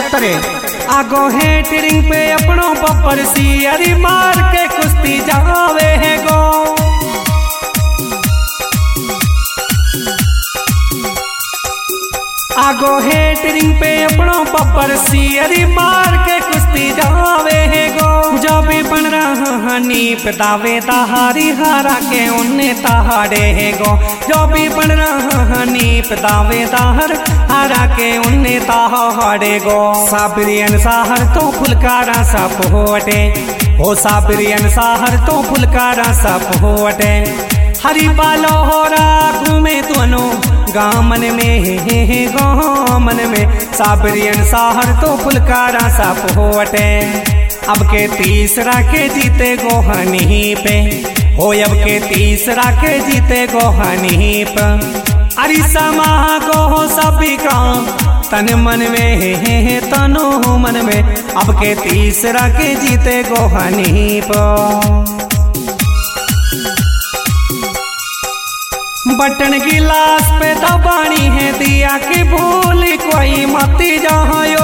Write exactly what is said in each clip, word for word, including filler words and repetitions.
पचहत्तर आगो है टिरिंग पे अपनों बब्बर सी अरी मार के कुश्ती जावे है गो। आगो है टिरिंग पे अपनों बब्बर सी अरी मार के कुश्ती जावे है गो। जो भी बन रहा हनी दावे ताहारी हारा के उन्हें ताहारे है गो। जो भी बन रहा हनी दावे ताहर हारा के उन्हें ताहारे गो। साबरियन साहर तो फुलकारा सब होटे हो साबरियन साहर तो फुलकारा सब होटे। हरी पालो हो रा घूमे दोनों गामन में हे गामन में साबरियन साहर तो फुलकारा सब होटे। अब के तीसरा के जीते गोहनी पे हो अब के तीसरा के जीते गोहनी पे। अरे समा गो सभी काम तन मन में हे तनो मन में अब के तीसरा के जीते गोहनी पे। बटन गिलास पे दबानी है दिया की भूल कोई मती जायो।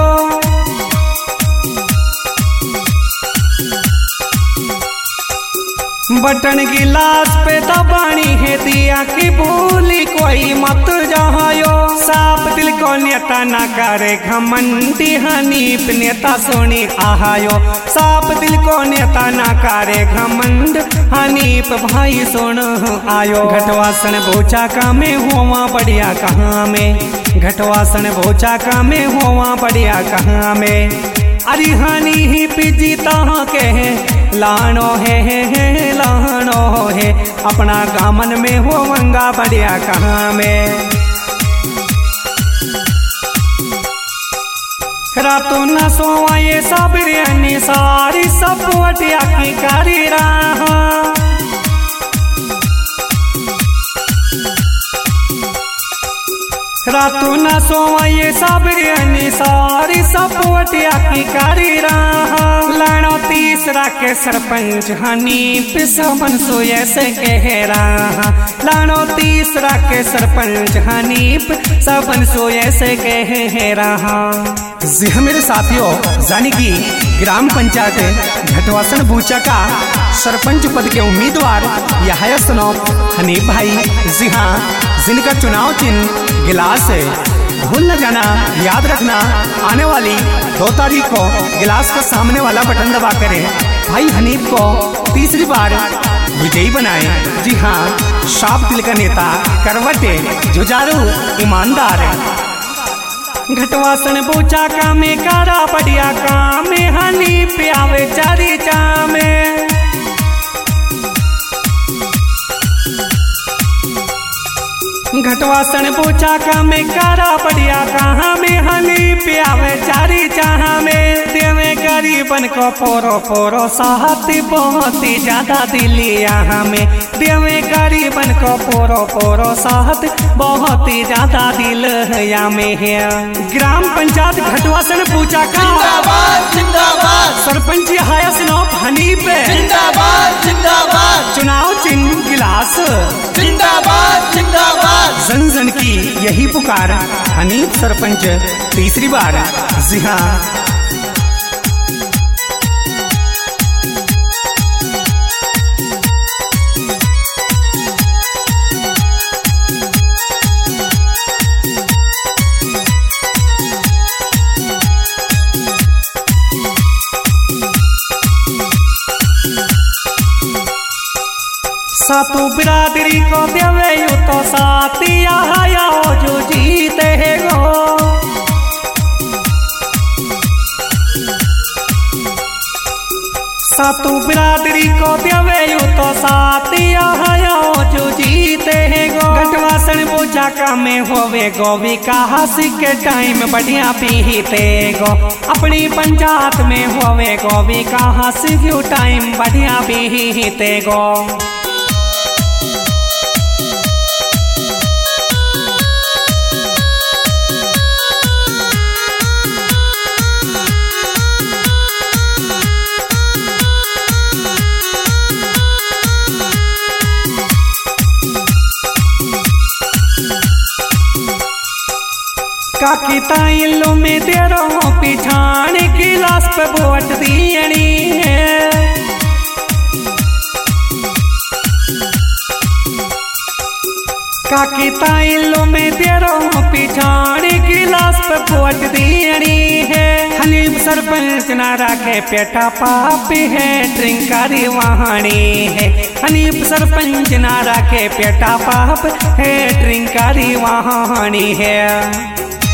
बटन गिलास पे दबानी है दिया की भूल कोई मत जायो। साफ दिल को नेता ना करे घमंडी हनीप नेता सोनी आहायो। साफ दिल को नेता ना करे घमंड हनीप भाई सुन आयो। घटवासन भोचा का में हुआ बढ़िया कहाँ में घटवासन भोचा का में हुआ बढ़िया कहाँ में। अरे हनी ही पिजीता के लानो है, है, है लानो है अपना गामन में हो मंगा बढ़िया कहाँ में। रातों न सोवा ये साबरियनी सारी सब वटिया की करी रहा। रातों न सोवा ये साबरियनी सारी सब वटिया की करी रहा। लानो तीसरा के सरपंच हनीफ सबन सोये से कह रहा। लानो तीसरा के सरपंच हनीफ सबन सोये से कह रहा। जी हाँ मेरे साथियों, जानी की ग्राम पंचायत घटवासन भूचा का सरपंच पद के उम्मीदवार यहाया सनोप हनीफ भाई। जी हाँ, जिनका चुनाव चिन्ह गिलास है। भूल न जाना, याद रखना आने वाली दो तारीख को गिलास का सामने वाला बटन दबा करें भाई हनीफ को तीसरी बार विजयी बनाए। जी हाँ, साफ दिल का नेता, करवटे, जुझारू, ईमानदार। घटवासन पूछा का में कारा बढ़िया काम में हनीफ आवे चारी चामे। घटवासन पूछा का में कारा बढ़िया कहाँ में हनीफ आवे चारी चाह में। देवे गरीबन को पोरो पोरो साहती बहुत ही ज्यादा दिली यहाँ में। देवे गरीबन को पोरो पोरो साहत बहुत ही ज्यादा दिल यहाँ में है। ग्राम पंचायत घटवासन पूछा का जिंदाबाद जिंदाबाद सरपंच यहाया सनोप हनीफ जिंदाबाद जिंदाबाद। चुनाव चिन्ह गिलास जिंदाबाद जिंदाबाद। जन जन की यही पुकार हनीफ सरपंच तीसरी बार। जी हाँ, सातों बिरादरी को देवे यू तो साथी आया जो जीते गो। सातों बिरादरी को देवे यू तो साथी आया जो जीते गो। घटवासन पूछा का में होवे गो विकास के टाइम बढ़िया पीते गो। अपनी पंचायत में होवे गो विकास के टाइम बढ़िया पीते गो। काकी ताइलो में तेरो पीछा पे वोट दियणी है। काकी ताई लो में तेरो पिछाड़ी गिलास पे वोट दियणी है। हनीफ सरपंच ना राखे पेटा पापी है ट्रिंकारी वहानी है। हनीफ सरपंच ना राखे पेटा पाप है ट्रिंकारी वहानी है।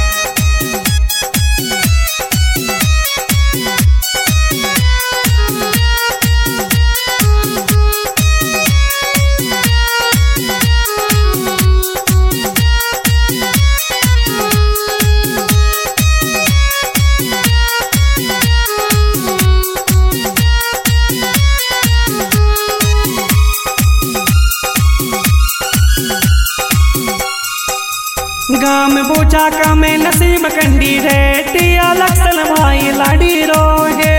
गाम बोचा का में नसीम कंडी रेटिया लक्षण भाई लाड़ी रोहे।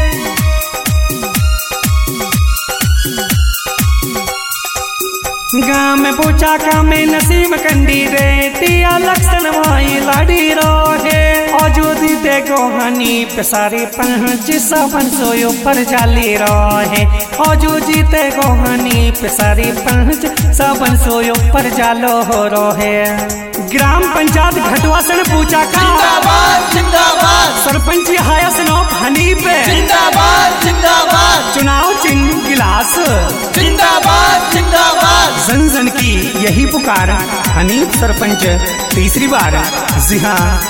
गाम बोचा का में नसीम कंडी रेटिया लक्षण भाई लाड़ी रोहे। औजूदी देखो हनीफ सारी पहुंच सबन सोयो पर जाली रोहे। औजूदी देखो हनीफ सारी पहुंच सबन सोयो पर जालो हो रोहे। ग्राम पंचायत घटवासन पूछा का जिंदाबाद जिंदाबाद। सरपंच हायस नौफ हनीफ जिंदाबाद जिंदाबाद। चुनाव चिन्ह गिलास जिंदाबाद जिंदाबाद। जन जन की यही पुकार हनीफ सरपंच तीसरी बार। जी हाँ,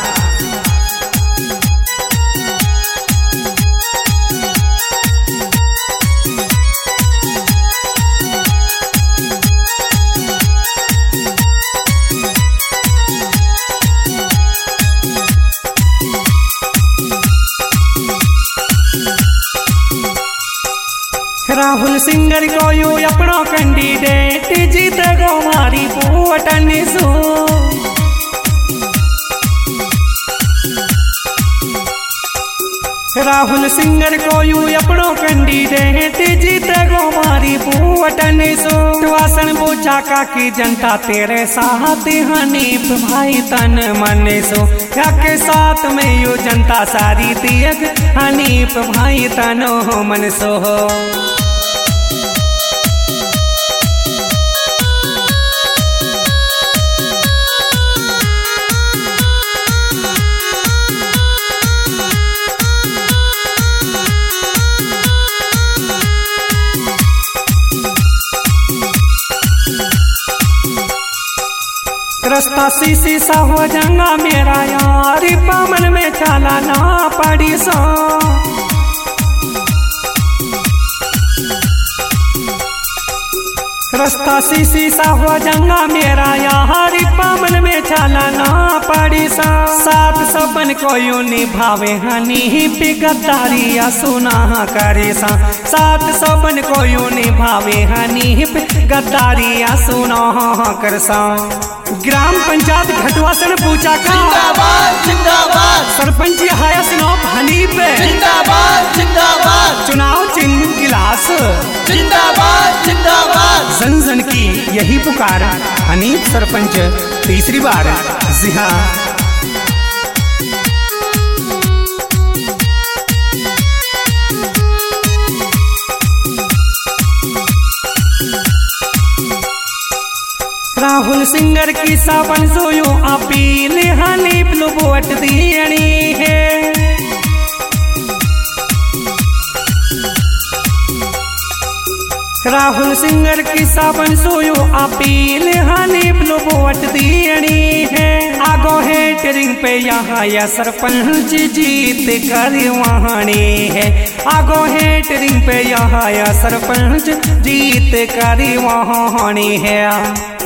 राहुल सिंगर को यू अपनो कैंडिडेट जीते गो मारी वोट निसो। राहुल सिंगर को यू अपनो कैंडिडेट जीते गो मारी वोट निसो। वासन बोचा का की जनता तेरे साथ हनीफ भाई तन मन सो। के साथ में यू जनता सारी दियक हनीफ भाई तनो मन सो। रास्ता सीसी सा हो जंगा मेरा यार पामन में चला ना पड़ी सो। रास्ता सीसी सा हो जंगा मेरा यार पामन में चला ना पड़ी सा। साथ सबन को यू निभावे हनीफ गद्दारिया सुना करे सा। साथ सबन को यू निभावे हनीफ गद्दारिया सुना कर सा। ग्राम पंचायत घटवासन पूछा का जिंदाबाद जिंदाबाद। सरपंच हायस नौफ हनीफ जिंदाबाद जिंदाबाद। चुनाव चिन्ह गिलास जिंदाबाद जिंदाबाद। जन जन की यही पुकार हनीफ सरपंच तीसरी बार। जी हाँ, राहुल सिंगर की सावन सोयो अपील हनीफ लो वोट दियणी है। राहुल सिंगर की सावन सोयो अपील हनीफ लो वोट दियणी है। आगो है टेरिंग पे यहाँ या सरपंच जीत कर वहानी है। आगो है टेरिंग पे यहाँ या सरपंच जीत कर वहानी है।